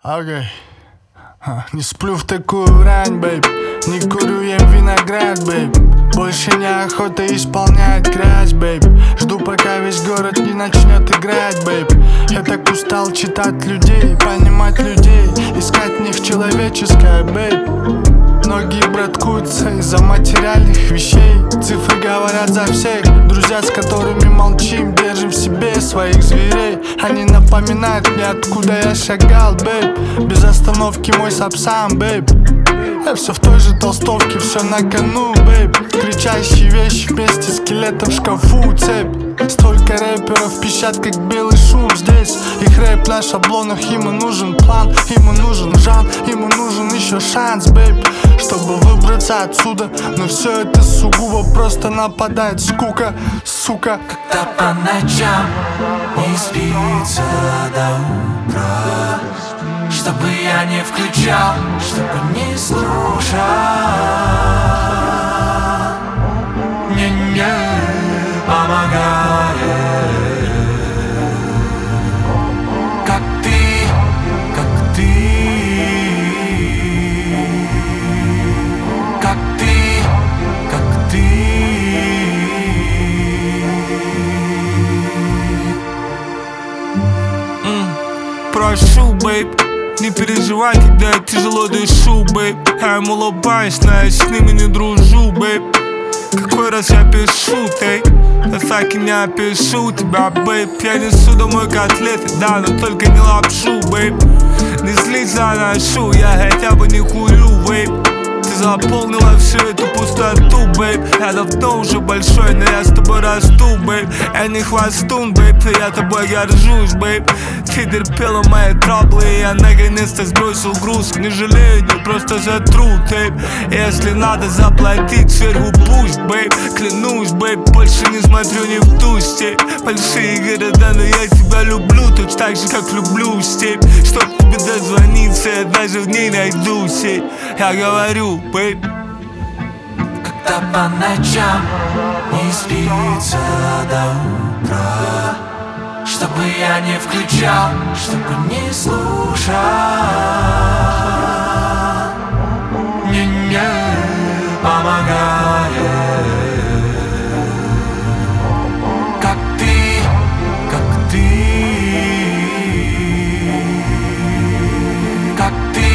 Окей. Не сплю в такую рань, бэйб. Не курю, ем виноград, бэйб. Больше неохота исполнять грязь, бэйб. Жду, пока весь город не начнет играть, бэйб. Я так устал читать людей, понимать людей, искать в них человеческое, бэйб. Многие браткуются из-за материальных вещей. Цифры говорят за всех. Друзья, с которыми молчим, держим в себе своих зверей. Они напоминают мне, откуда я шагал, бэйб. Без остановки мой сапсан, бэйб. Я все в той же толстовке, все на кону, бэйб. Кричащие вещи вместе, скелетом в шкафу, цепь. Столько рэперов пищат, как белый шум здесь. Их рэп на шаблонах, ему нужен план, ему нужен жанр, ему нужен еще шанс, бэйб, чтобы выбраться отсюда. Но все это сугубо просто нападает скука, сука. Когда по ночам не спится до утра, чтобы я не включал, чтобы не слушал, мне не помогает. Как ты, как ты, как ты, как ты. Прошу, бэйб, не переживай, когда я тяжело дышу, бэйб. Я им улыбаюсь, но я с ними не дружу, бэйб. Какой раз я пишу, тей, я так и не опишу тебя, бэйб. Я несу домой котлеты, да, но только не лапшу, бэйб. Не злись, заношу, я хотя бы не курю, бэйб. Ты заполнила всю эту пустоту, бэйб. Я давно уже большой, но я с тобой расту, бэйб. Я не хвостун, бэйб, но я тобой горжусь, бэйб. Ты терпела мои траблы, и я наконец-то сбросил груз. Не жалею, не просто затру, тейп. Если надо заплатить сверху, пусть, бэйб. Клянусь, бэйб, больше не смотрю ни в ту степь. Большие города, но я тебя люблю, точно так же, как люблю степь. Чтоб тебе дозвониться, я даже в ней найду сеть. Я говорю, бэйб. Когда по ночам не спится до утра, чтобы я не включал, чтобы не слушал, мне не помогает. Как ты, как ты, как ты.